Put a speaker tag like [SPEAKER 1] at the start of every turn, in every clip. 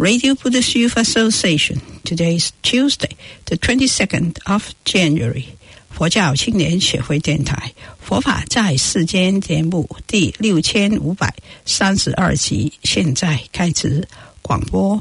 [SPEAKER 1] Radio Buddhist Youth Association. Today is Tuesday, the 22nd of January. 佛教青年协会电台佛法在世间节目第6532集现在开始广播。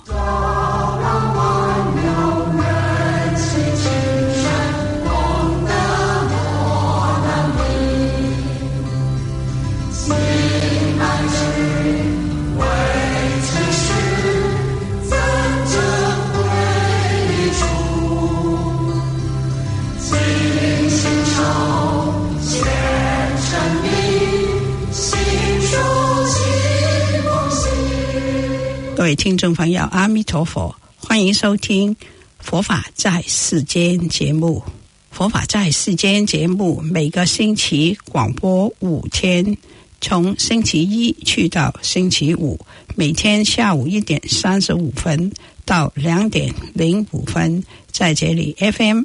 [SPEAKER 1] 各位听众朋友，阿弥陀佛，欢迎收听佛法在世间节目。佛法在世间节目每个星期广播5天，从星期一去到星期五，每天下午1点35分到2点05分，在这里 FM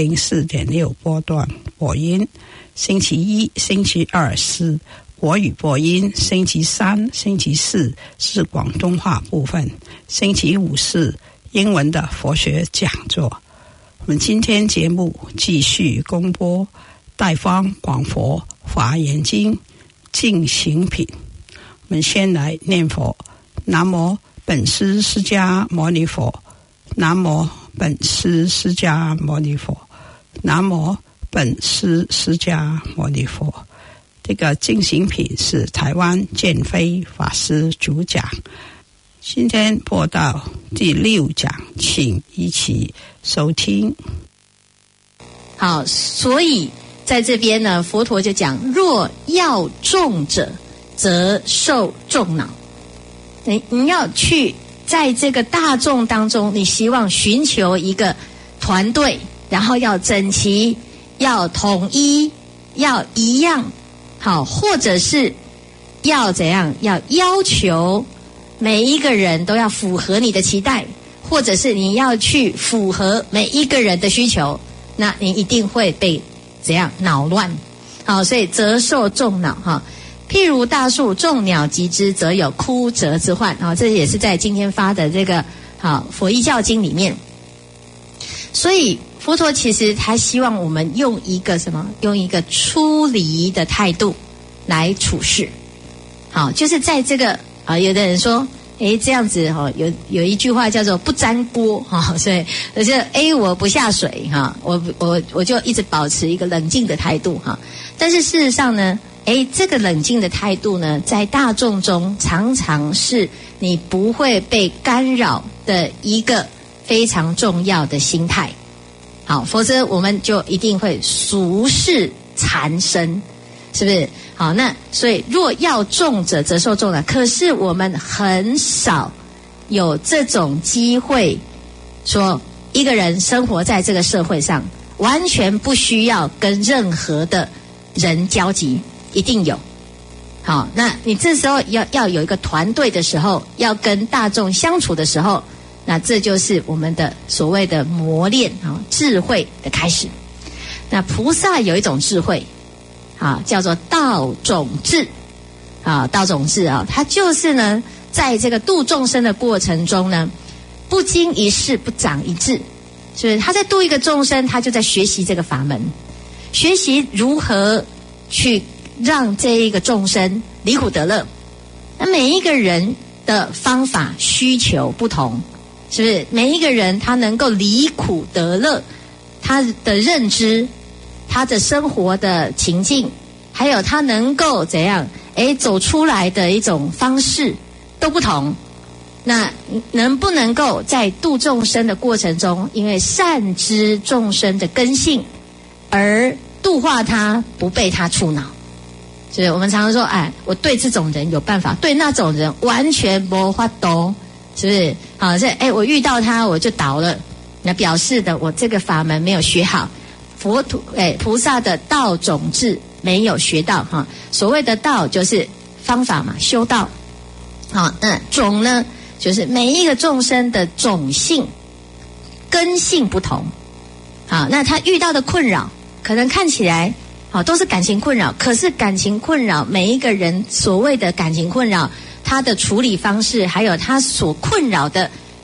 [SPEAKER 1] 104.6波段播音。星期一、星期二是国语播音，星期三、星期四是广东话部分，星期五是英文的佛学讲座。我们今天节目继续公播大方广佛华严经进行品。我们先来念佛：南无本师释迦牟尼佛，南无本师释迦牟尼佛，南无本师释迦牟尼佛。这个进行品是台湾建飞法师主讲，今天播到第6讲，请一起收听。
[SPEAKER 2] 好，所以在这边呢，佛陀就讲：若要众者，则受众恼。你要去在这个大众当中，你希望寻求一个团队，然后要整齐，要统一，要一样。好，或者是要怎样？要要求每一个人都要符合你的期待，或者是你要去符合每一个人的需求，那你一定会被怎样恼乱？好，所以则受众恼哈。譬如大树众鸟集之，则有枯折之患。好，这也是在今天发的这个好佛医教经里面。所以佛陀其实他希望我们用一个什么？用一个出离的态度来处事。好，就是在这个有的人说，这样子有一句话叫做不沾锅所以我不下水我就一直保持一个冷静的态度但是事实上呢，这个冷静的态度呢，在大众中常常是你不会被干扰的一个非常重要的心态。好，否则我们就一定会俗世缠身，是不是？好，那所以若要众者，则受众恼。可是我们很少有这种机会，说一个人生活在这个社会上，完全不需要跟任何的人交集，一定有。好，那你这时候要有一个团队的时候，要跟大众相处的时候，那这就是我们的所谓的磨练智慧的开始。那菩萨有一种智慧叫做道种智道种智它就是呢，在这个度众生的过程中呢，不经一事不长一智，是不是？他在度一个众生，他就在学习这个法门，学习如何去让这一个众生离苦得乐。那每一个人的方法需求不同，是不是？每一个人他能够离苦得乐，他的认知，他的生活的情境，还有他能够怎样走出来的一种方式都不同。那能不能够在度众生的过程中，因为善知众生的根性而度化他，不被他触恼？所以我们常常说，我对这种人有办法，对那种人完全没法度，是不是？好，所以我遇到他我就倒了，那表示的我这个法门没有学好。菩萨的道种智没有学到所谓的道就是方法嘛，修道。好，那种呢，就是每一个众生的种性根性不同。好，那他遇到的困扰可能看起来都是感情困扰，可是感情困扰每一个人所谓的感情困扰，他的处理方式还有他所困扰的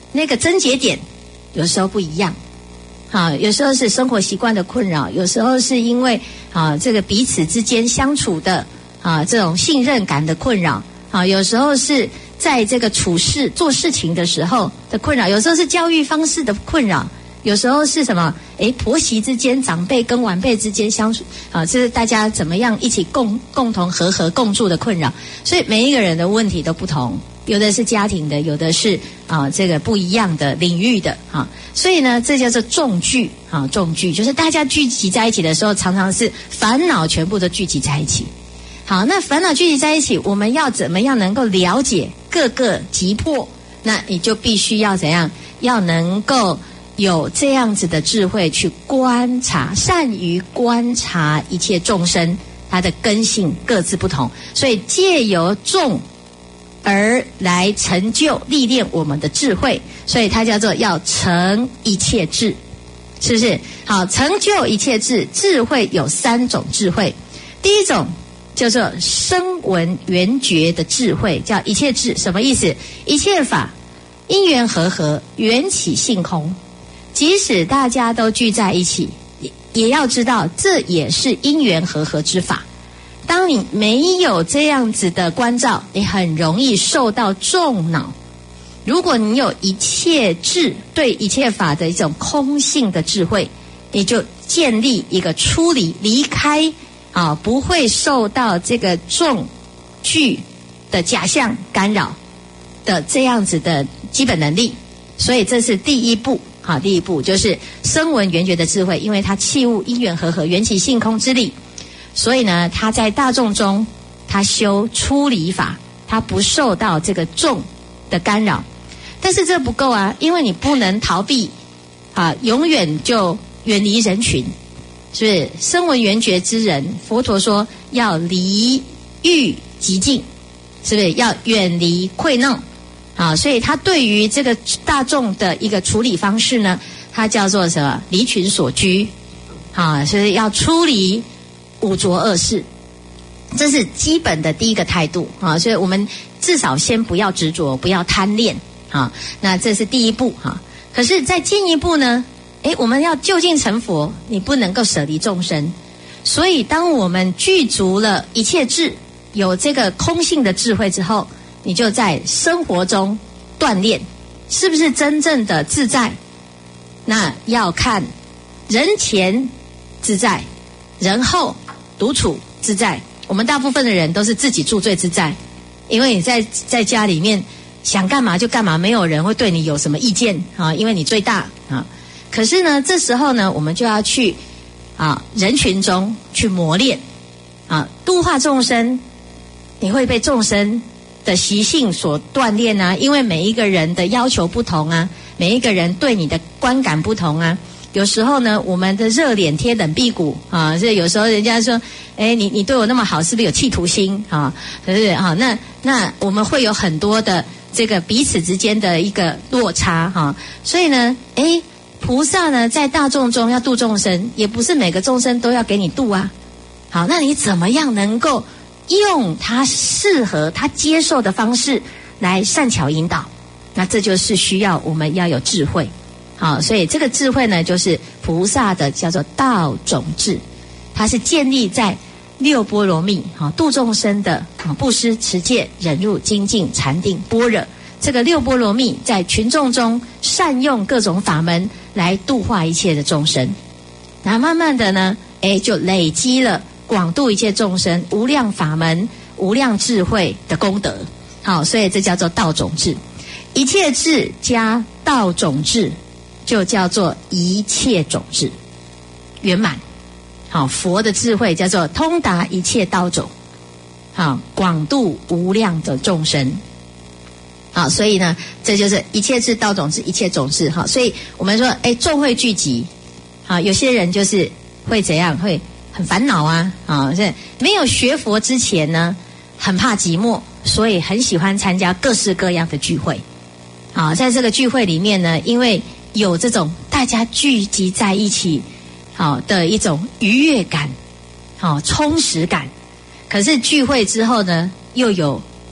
[SPEAKER 2] 那个症结点有时候不一样。好，有时候是生活习惯的困扰，有时候是因为这个彼此之间相处的这种信任感的困扰，有时候是在这个处事做事情的时候的困扰，有时候是教育方式的困扰，有时候是什么婆媳之间、长辈跟晚辈之间相处这是大家怎么样一起共同和共住的困扰。所以每一个人的问题都不同，有的是家庭的，有的是这个不一样的领域的所以呢，这叫做众聚众聚就是大家聚集在一起的时候，常常是烦恼全部都聚集在一起。好，那烦恼聚集在一起，我们要怎么样能够了解各个急迫？那你就必须要怎样？要能够有这样子的智慧去观察，善于观察一切众生，它的根性各自不同，所以借由众而来成就历练我们的智慧，所以它叫做要成一切智，是不是？好，成就一切智，智慧有3种智慧。第一种叫做声闻缘觉的智慧，叫一切智。什么意思？一切法因缘和合，缘起性空。即使大家都聚在一起，也要知道这也是因缘和合之法。当你没有这样子的关照，你很容易受到众恼。如果你有一切智，对一切法的一种空性的智慧，你就建立一个出离开不会受到这个众聚的假象干扰的这样子的基本能力。所以这是第一步第一步就是声闻缘觉的智慧，因为它契悟因缘和合，缘起性空之理，所以呢，他在大众中，他修出离法，他不受到这个众的干扰。但是这不够因为你不能逃避永远就远离人群，是不是？声闻缘觉之人，佛陀说要离欲极境，是不是？要远离溃闹所以他对于这个大众的一个处理方式呢，它叫做什么？离群所居所以要出离五浊恶世，这是基本的第一个态度所以我们至少先不要执着，不要贪恋那这是第一步可是再进一步呢，我们要究竟成佛，你不能够舍离众生。所以当我们具足了一切智，有这个空性的智慧之后，你就在生活中锻炼，是不是真正的自在？那要看人前自在，人后独处自在。我们大部分的人都是自己住最自在，因为你在家里面想干嘛就干嘛，没有人会对你有什么意见因为你最大可是呢，这时候呢，我们就要去人群中去磨练度化众生，你会被众生的习性所锻炼因为每一个人的要求不同每一个人对你的观感不同有时候呢，我们的热脸贴冷屁股所以有时候人家说你对我那么好，是不是有企图心可是那我们会有很多的这个彼此之间的一个落差所以呢菩萨呢在大众中要度众生，也不是每个众生都要给你度好，那你怎么样能够用他适合他接受的方式来善巧引导？那这就是需要我们要有智慧好，所以这个智慧呢，就是菩萨的叫做道种智，它是建立在六波罗蜜度众生的布施、持戒、忍辱、精进、禅定、般若，这个六波罗蜜在群众中善用各种法门来度化一切的众生，然后慢慢的呢就累积了广度一切众生无量法门、无量智慧的功德好，所以这叫做道种智。一切智加道种智就叫做一切种智圆满好，佛的智慧叫做通达一切道种好，广度无量的众生好，所以呢这就是一切智道种智一切种智好，所以我们说众会聚集好，有些人就是会怎样，会很烦恼是没有学佛之前呢很怕寂寞，所以很喜欢参加各式各样的聚会好，在这个聚会里面呢，因为有这种大家聚集在一起好的一种愉悦感好充实感，可是聚会之后呢又有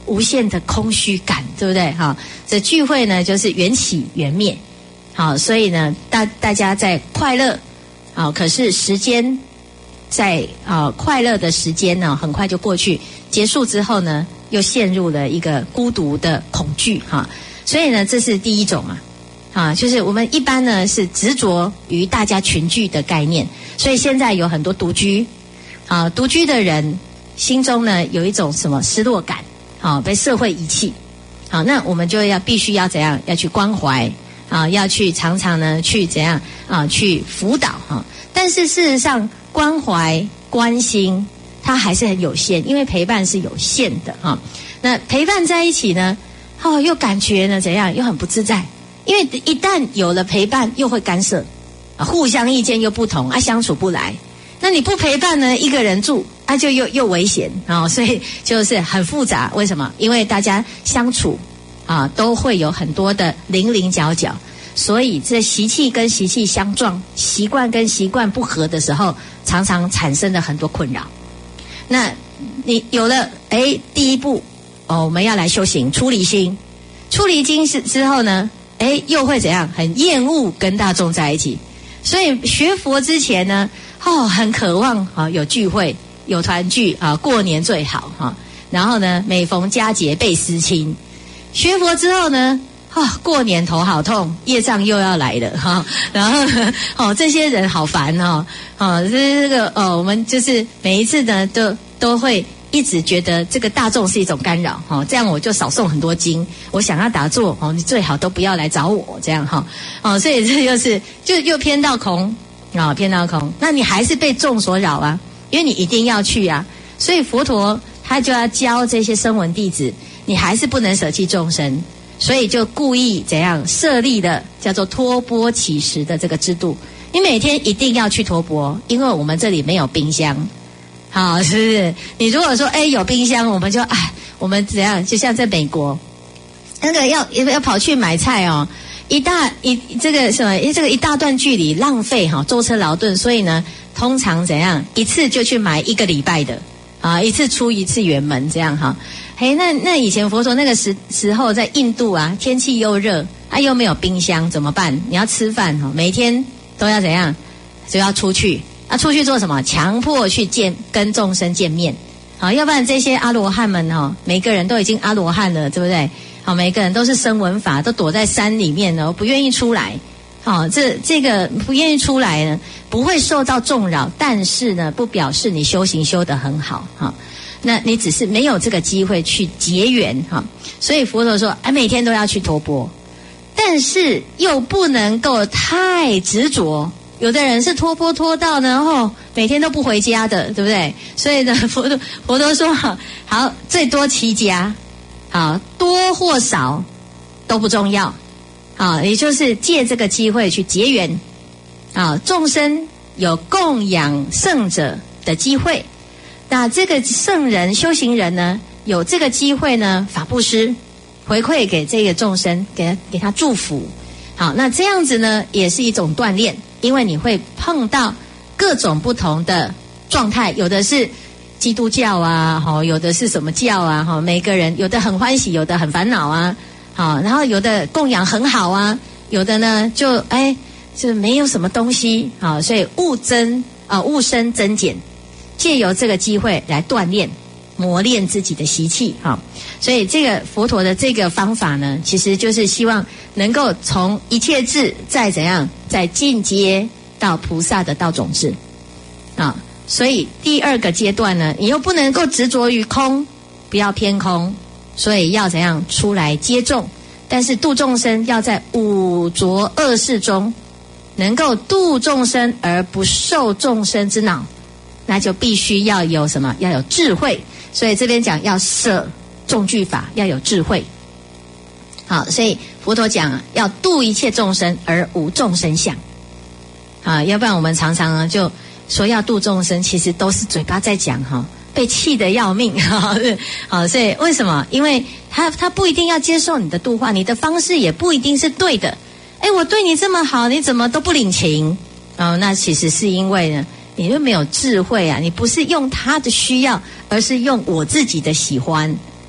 [SPEAKER 2] 无限的空虚感，对不对？哈，这聚会呢就是缘起缘灭，好，所以呢大家在快乐，好，可是时间在快乐的时间呢很快就过去，结束之后呢又陷入了一个孤独的恐惧哈，所以呢这是第一种嘛，就是我们一般呢是执着于大家群聚的概念，所以现在有很多独居，独居的人心中呢有一种什么失落感，被社会遗弃，好，那我们就必须要怎样，要去关怀要去常常呢去怎样去辅导但是事实上关怀关心它还是很有限，因为陪伴是有限的那陪伴在一起呢又感觉呢怎样，又很不自在，因为一旦有了陪伴又会干涉互相意见又不同相处不来，那你不陪伴呢一个人住就又危险所以就是很复杂。为什么？因为大家相处都会有很多的零零角角，所以这习气跟习气相撞，习惯跟习惯不合的时候，常常产生了很多困扰。那你有了第一步我们要来修行出离心，出离心之后呢又会怎样，很厌恶跟大众在一起，所以学佛之前呢很渴望有聚会有团聚过年最好然后呢每逢佳节倍思亲，学佛之后呢过年头好痛，业障又要来了然后这些人好烦这个我们就是每一次呢都会一直觉得这个大众是一种干扰这样我就少诵很多经，我想要打坐你最好都不要来找我这样所以这就又偏到空偏到空，那你还是被众所扰因为你一定要去所以佛陀他就要教这些声闻弟子，你还是不能舍弃众生，所以就故意怎样设立的叫做托钵乞食的这个制度，你每天一定要去托钵，因为我们这里没有冰箱是不是？你如果说有冰箱，我们就我们怎样，就像在美国那个要跑去买菜这个一大段距离浪费舟车劳顿，所以呢通常怎样一次就去买1个礼拜的一次出一次远门这样那以前佛陀那个时候在印度天气又热又没有冰箱怎么办？你要吃饭每天都要怎样，就要出去出去做什么？强迫去跟众生见面要不然这些阿罗汉们每个人都已经阿罗汉了，对不对？每个人都是声闻法，都躲在山里面不愿意出来这个不愿意出来呢，不会受到众扰，但是呢不表示你修行修得很好那你只是没有这个机会去结缘所以佛陀说每天都要去托钵，但是又不能够太执着，有的人是托钵托到呢每天都不回家的，对不对？所以呢佛陀说好最多7家多或少都不重要也就是借这个机会去结缘众生有供养圣者的机会，那这个圣人修行人呢有这个机会呢法布施回馈给这个众生，给他祝福那这样子呢也是一种锻炼，因为你会碰到各种不同的状态，有的是基督教有的是什么教每个人有的很欢喜，有的很烦恼然后有的供养很好有的呢就没有什么东西所以物生增减，借由这个机会来锻炼磨练自己的习气所以这个佛陀的这个方法呢，其实就是希望能够从一切智再怎样再进阶到菩萨的道种智所以第2个阶段呢，你又不能够执着于空，不要偏空，所以要怎样出来接众，但是度众生要在五浊恶世中能够度众生而不受众生之恼，那就必须要有什么？要有智慧。所以这边讲要舍众聚法，要有智慧。所以佛陀讲要度一切众生而无众生相要不然我们常常就说要度众生，其实都是嘴巴在讲被气得要命所以为什么？因为他不一定要接受你的度化，你的方式也不一定是对的。我对你这么好，你怎么都不领情那其实是因为呢你就没有智慧你不是用他的需要，而是用我自己的喜欢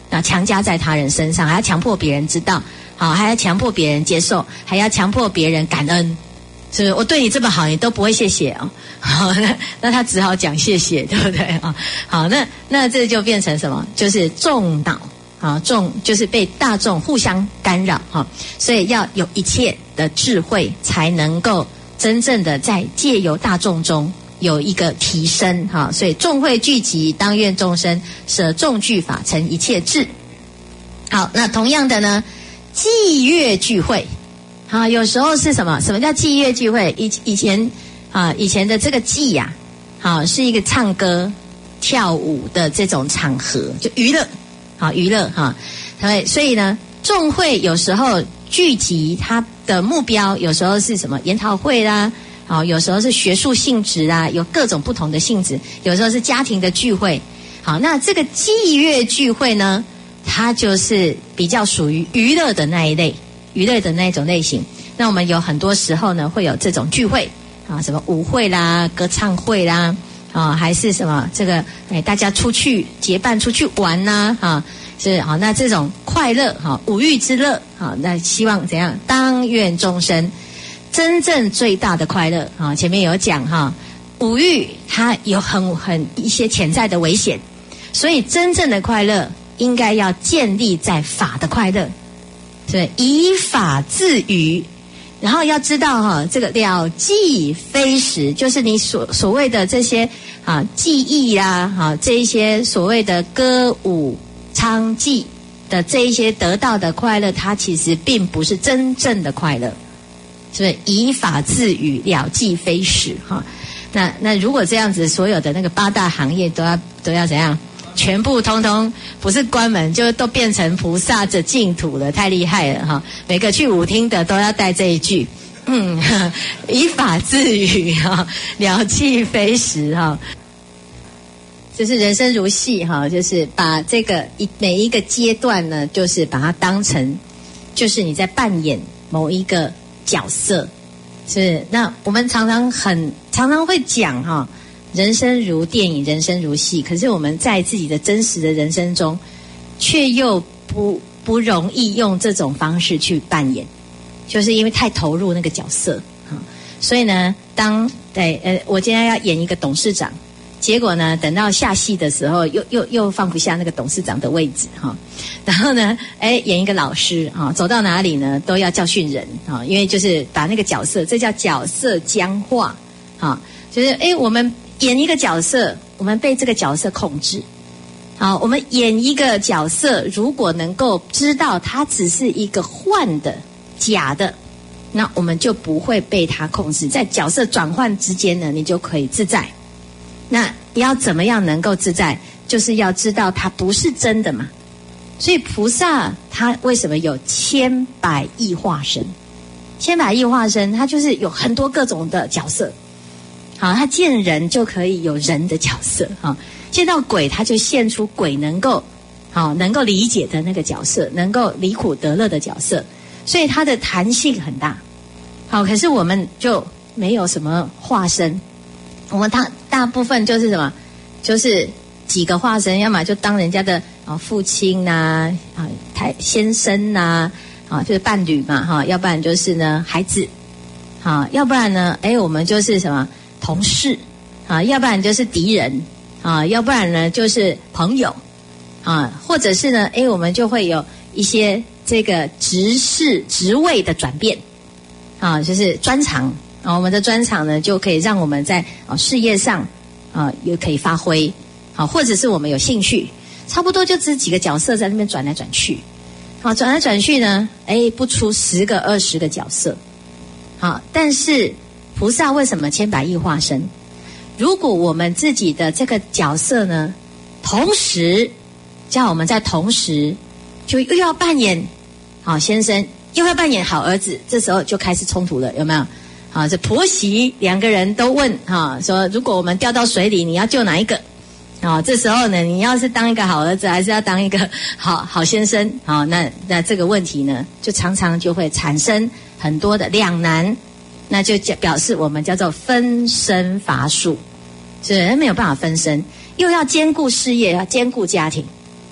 [SPEAKER 2] 那强加在他人身上，还要强迫别人知道，好，还要强迫别人接受，还要强迫别人感恩，是不是？我对你这么好，你都不会谢谢哦。好，那他只好讲谢谢，对不对啊？好，那这就变成什么？就是众恼。好，众就是被大众互相干扰哈，所以要有一切的智慧，才能够真正的在借由大众中有一个提升哈。所以众会聚集，当愿众生舍众聚法，成一切智。好，那同样的呢，祭乐聚会，好，有时候是什么？什么叫祭乐聚会？以前的这个祭呀，好，是一个唱歌跳舞的这种场合，就娱乐。好，娱乐哈，所以呢，众会有时候聚集，它的目标有时候是什么？研讨会啦，好，有时候是学术性质啦，有各种不同的性质，有时候是家庭的聚会。好，那这个祭乐聚会呢，它就是比较属于娱乐的那一类，娱乐的那种类型。那我们有很多时候呢，会有这种聚会啊，什么舞会啦、歌唱会啦。啊，还是什么这个大家出去结伴出去玩呐，啊，是好，那这种快乐哈，五欲之乐，好，那希望怎样？当愿众生真正最大的快乐啊，前面有讲哈，五欲它有很一些潜在的危险，所以真正的快乐应该要建立在法的快乐，对，以法自娱。然后要知道哈，这个了记非实，就是你所谓的这些记忆啦，这一些所谓的歌舞娼妓的这一些得到的快乐，它其实并不是真正的快乐，是不是？以法自娱，了记非实哈。那如果这样子，所有的那个8大行业都要怎样？全部通通不是关门，就都变成菩萨的净土了，太厉害了哈！每个去舞厅的都要带这一句，以法自娱哈，了记非实哈。就是人生如戏哈，就是把这个每一个阶段呢，就是把它当成，就是你在扮演某一个角色，是那我们常常会讲哈。人生如电影，人生如戏，可是我们在自己的真实的人生中，却又不容易用这种方式去扮演，就是因为太投入那个角色啊。所以呢，我今天要演一个董事长，结果呢，等到下戏的时候，又放不下那个董事长的位置哈。然后呢，演一个老师啊，走到哪里呢都要教训人啊，因为就是把那个角色，这叫角色僵化啊，就是我们。演一个角色，我们被这个角色控制。好，我们演一个角色，如果能够知道它只是一个幻的、假的，那我们就不会被它控制。在角色转换之间呢，你就可以自在。那你要怎么样能够自在？就是要知道它不是真的嘛。所以菩萨他为什么有千百亿化身？千百亿化身，他就是有很多各种的角色。好，他见人就可以有人的角色哈，见到鬼他就现出鬼能够理解的那个角色，能够离苦得乐的角色，所以它的弹性很大。好，可是我们就没有什么化身，我们大部分就是什么，就是几个化身，要么就当人家的父亲呐先生呐就是伴侣嘛要不然就是呢孩子要不然呢我们就是什么。同事要不然就是敌人要不然呢就是朋友或者是呢我们就会有一些这个职位的转变就是专长我们的专长呢就可以让我们在事业上也可以发挥或者是我们有兴趣，差不多就只几个角色在那边转来转去转来转去呢不出10个20个角色但是菩萨为什么千百亿化身？如果我们自己的这个角色呢，同时叫我们在同时就又要扮演好先生，又要扮演好儿子，这时候就开始冲突了，有没有？这婆媳2个人都问说如果我们掉到水里，你要救哪一个？这时候呢，你要是当一个好儿子，还是要当一个好先生？那这个问题呢，就常常就会产生很多的两难。那就表示我们叫做分身乏术，是没有办法分身，又要兼顾事业，要兼顾家庭。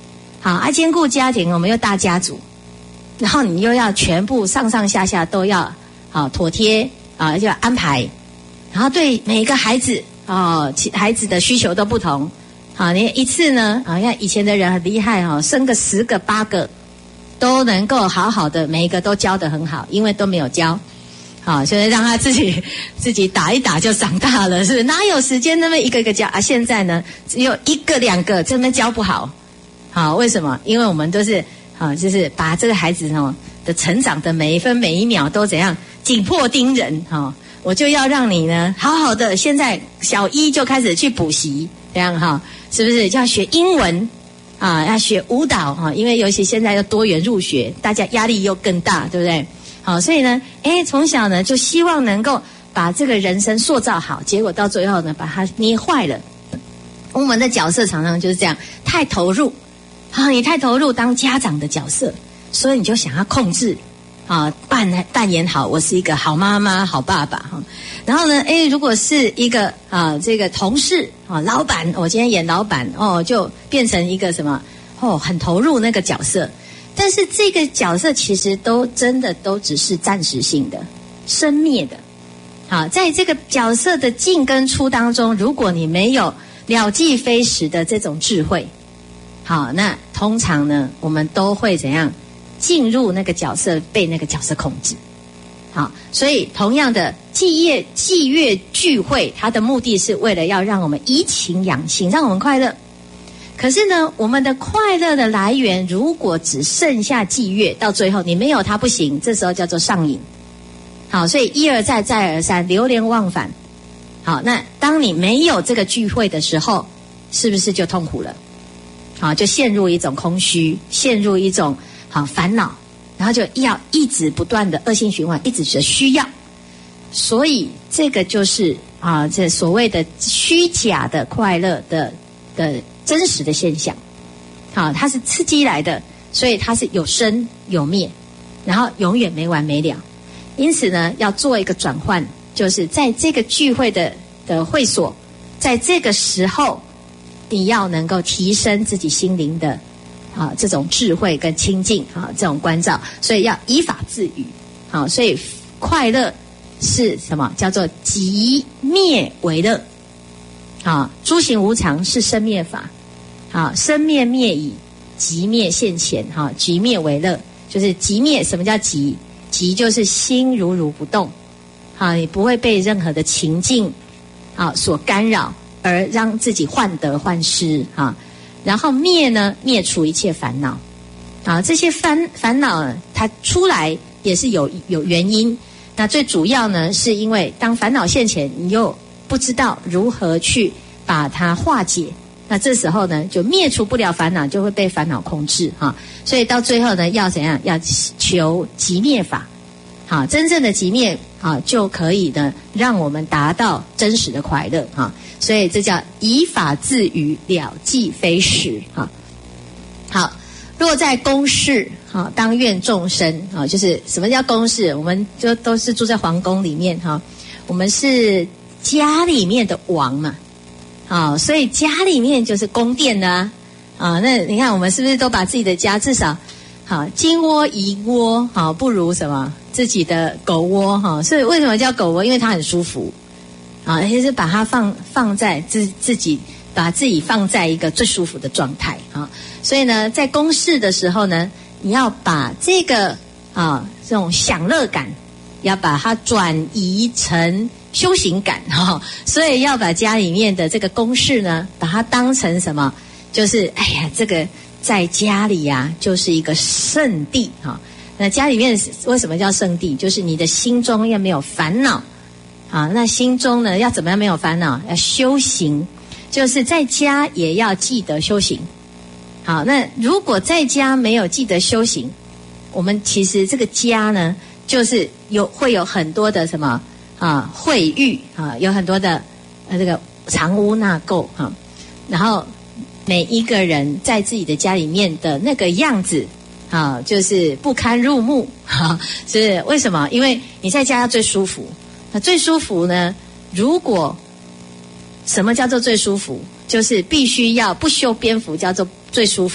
[SPEAKER 2] 好，兼顾家庭，我们又大家族，然后你又要全部上上下下都要好妥帖啊，就要安排，然后对每一个孩子孩子的需求都不同。好，你一次呢啊，像以前的人很厉害生个10个8个都能够好好的，每一个都教得很好，因为都没有教。好，所以让他自己打一打就长大了，是不是？哪有时间那么一个一个教啊？现在呢，只有1个2个，真的教不好。好，为什么？因为我们都是就是把这个孩子的成长的每一分每一秒都怎样紧迫盯人我就要让你呢好好的，现在小1就开始去补习，这样是不是？就要学英文要学舞蹈因为尤其现在要多元入学，大家压力又更大，对不对？好，所以呢，从小呢就希望能够把这个人生塑造好，结果到最后呢把它捏坏了。我们的角色常常就是这样，太投入你太投入当家长的角色，所以你就想要控制扮演好我是一个好妈妈好爸爸然后呢如果是一个这个同事老板，我今天演老板就变成一个什么很投入那个角色。但是这个角色其实都真的都只是暂时性的，生灭的。好，在这个角色的进跟出当中，如果你没有了即非时的这种智慧，好，那通常呢我们都会怎样进入那个角色，被那个角色控制。好，所以同样的祭月聚会，它的目的是为了要让我们怡情养性，让我们快乐。可是呢，我们的快乐的来源如果只剩下祭月，到最后你没有它不行，这时候叫做上瘾。好，所以一而再再而三，流连忘返。好，那当你没有这个聚会的时候，是不是就痛苦了？好，就陷入一种空虚，陷入一种烦恼，然后就要一直不断的恶性循环，一直的需要。所以这个就是这所谓的虚假的快乐的真实的现象。好，它是刺激来的，所以它是有生有灭，然后永远没完没了。因此呢，要做一个转换，就是在这个聚会的会所，在这个时候，你要能够提升自己心灵的这种智慧跟清净这种关照，所以要以法自娱。好，所以快乐是什么？叫做即灭为乐。好，诸行无常是生灭法。好，生灭灭已，即灭现前。好，即灭为乐，就是即灭。什么叫即？即就是心如如不动。好，你不会被任何的情境所干扰，而让自己患得患失然后灭呢，灭除一切烦恼。这些烦恼呢，它出来也是有原因。那最主要呢，是因为当烦恼现前，你又不知道如何去把它化解。那这时候呢，就灭除不了烦恼，就会被烦恼控制所以到最后呢，要怎样？要求即灭法。好，真正的即灭就可以呢，让我们达到真实的快乐所以这叫以法自娱，了即非时好，若在宫室当愿众生就是什么叫宫室？我们就都是住在皇宫里面我们是家里面的王嘛所以家里面就是宫殿呢那你看我们是不是都把自己的家至少金窝银窝不如什么自己的狗窝所以为什么叫狗窝？因为它很舒服也是把它放在自己把自己放在一个最舒服的状态所以呢，在公事的时候呢，你要把这个这种享乐感，要把它转移成修行感所以要把家里面的这个公事呢，把它当成什么？就是这个在家里就是一个圣地那家里面为什么叫圣地？就是你的心中要没有烦恼那心中呢要怎么样没有烦恼？要修行，就是在家也要记得修行。好，那如果在家没有记得修行，我们其实这个家呢，就是会有很多的什么秽欲有很多的这个藏污纳垢然后每一个人在自己的家里面的那个样子就是不堪入目是为什么？因为你在家最舒服。那最舒服呢，如果什么叫做最舒服？就是必须要不修边幅叫做最舒服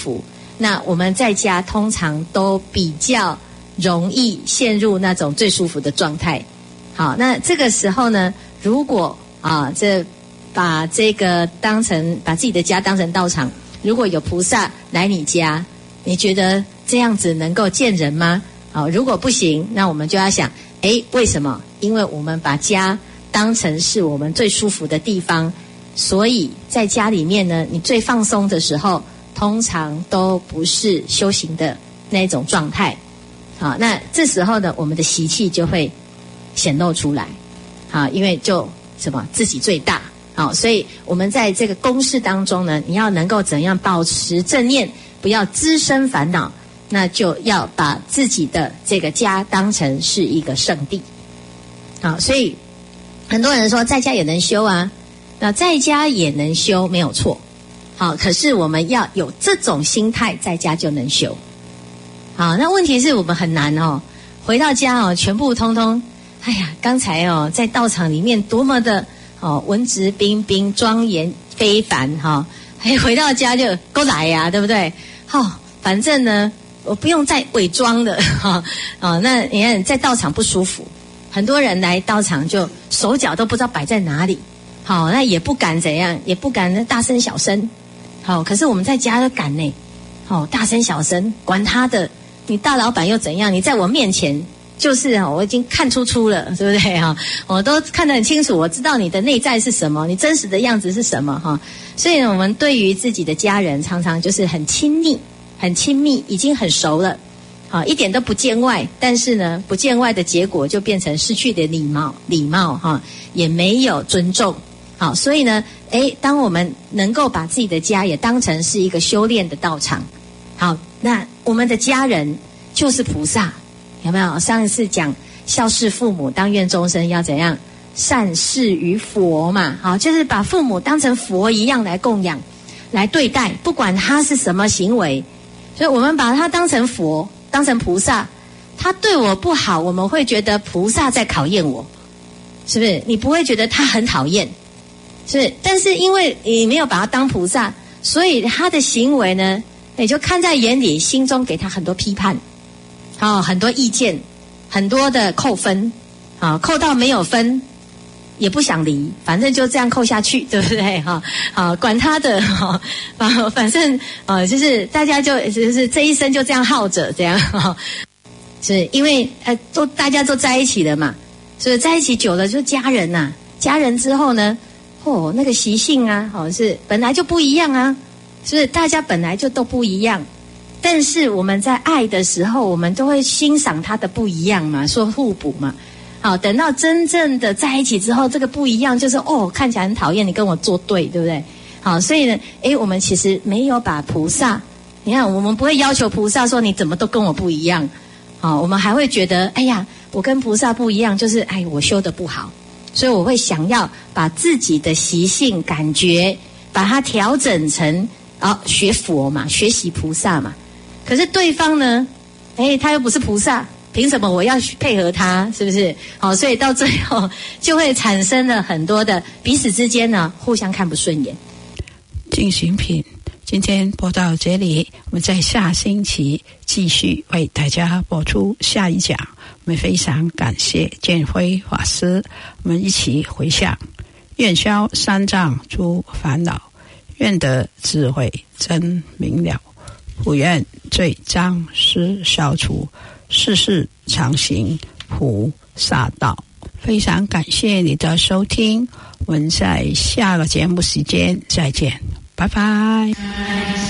[SPEAKER 2] 那我们在家通常都比较容易陷入那种最舒服的状态。好，那这个时候呢，如果把这个把自己的家当成道场，如果有菩萨来你家，你觉得这样子能够见人吗？好，如果不行，那我们就要想，为什么？因为我们把家当成是我们最舒服的地方，所以在家里面呢，你最放松的时候，通常都不是修行的那种状态。好，那这时候呢，我们的习气就会显露出来。好，因为就自己最大。好，所以我们在这个公事当中呢，你要能够怎样保持正念，不要滋生烦恼，那就要把自己的这个家当成是一个圣地。好，所以很多人说在家也能修啊，那在家也能修没有错。好，可是我们要有这种心态，在家就能修。好，那问题是我们很难回到家全部通通，刚才在道场里面多么的文质彬彬、庄严非凡回到家就够来呀，对不对？反正呢，我不用再伪装的那你看在道场不舒服，很多人来道场就手脚都不知道摆在哪里，那也不敢怎样，也不敢大声小声，可是我们在家都敢呢，大声小声，管他的，你大老板又怎样？你在我面前。就是我已经看出了，对不对我都看得很清楚，我知道你的内在是什么，你真实的样子是什么所以呢，我们对于自己的家人，常常就是很亲密，已经很熟了，一点都不见外。但是呢，不见外的结果就变成失去的礼貌也没有尊重。好，所以呢，当我们能够把自己的家也当成是一个修炼的道场，好，那我们的家人就是菩萨。有没有？上一次讲孝事父母，当愿终身要怎样善事于佛嘛？好，就是把父母当成佛一样来供养、来对待，不管他是什么行为，所以我们把他当成佛、当成菩萨。他对我不好，我们会觉得菩萨在考验我，是不是？你不会觉得他很讨厌，是不是？但是因为你没有把他当菩萨，所以他的行为呢，你就看在眼里，心中给他很多批判。很多意见，很多的扣分，扣到没有分，也不想离，反正就这样扣下去，对不对？管他的，反正就是大家就是这一生就这样耗着，这样是因为大家都在一起了嘛，所以在一起久了就是家人呐。家人之后呢，那个习性啊，是本来就不一样啊，是不是？大家本来就都不一样。但是我们在爱的时候，我们都会欣赏他的不一样嘛，说互补嘛。好，等到真正的在一起之后，这个不一样就是看起来很讨厌，你跟我作对，对不对？好，所以呢，我们其实没有把菩萨，你看我们不会要求菩萨说你怎么都跟我不一样。好，我们还会觉得我跟菩萨不一样，就是我修得不好，所以我会想要把自己的习性感觉把它调整成学佛嘛，学习菩萨嘛。可是对方呢，他又不是菩萨，凭什么我要配合他？是不是？好，所以到最后就会产生了很多的彼此之间呢互相看不顺眼。
[SPEAKER 1] 进行品今天播到这里，我们在下星期继续为大家播出下一讲。我们非常感谢建辉法师，我们一起回向：愿消三障诸烦恼，愿得智慧真明了，普愿罪障失消除，世世常行菩萨道。非常感谢你的收听，我们在下个节目时间再见，拜拜。